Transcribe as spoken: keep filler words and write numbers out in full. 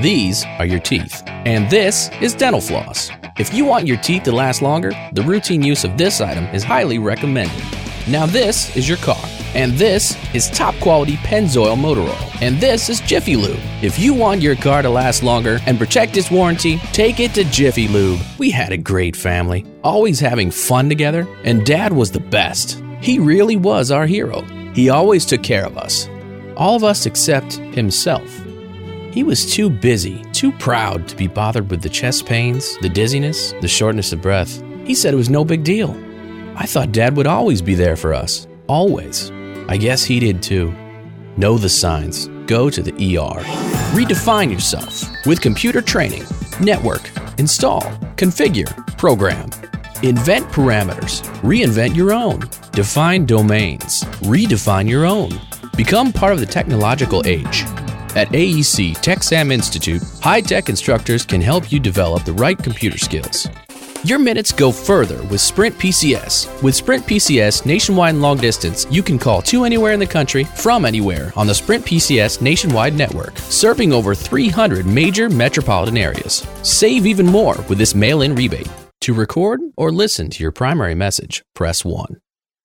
These are your teeth. And this is dental floss. If you want your teeth to last longer, the routine use of this item is highly recommended. Now this is your car. And this is top quality Pennzoil motor oil. And this is Jiffy Lube. If you want your car to last longer and protect its warranty, take it to Jiffy Lube. We had a great family, always having fun together, and Dad was the best. He really was our hero. He always took care of us. All of us except himself. He was too busy, too proud to be bothered with the chest pains, the dizziness, the shortness of breath. He said it was no big deal. I thought Dad would always be there for us. Always. I guess he did too. Know the signs. Go to the E R. Redefine yourself with computer training. Network, install, configure, program. Invent parameters. Reinvent your own. Define domains. Redefine your own. Become part of the technological age. At A E C TechSam Institute, high-tech instructors can help you develop the right computer skills. Your minutes go further with Sprint P C S. With Sprint P C S nationwide and long distance, you can call to anywhere in the country, from anywhere on the Sprint P C S nationwide network, serving over three hundred major metropolitan areas. Save even more with this mail-in rebate. To record or listen to your primary message, press one.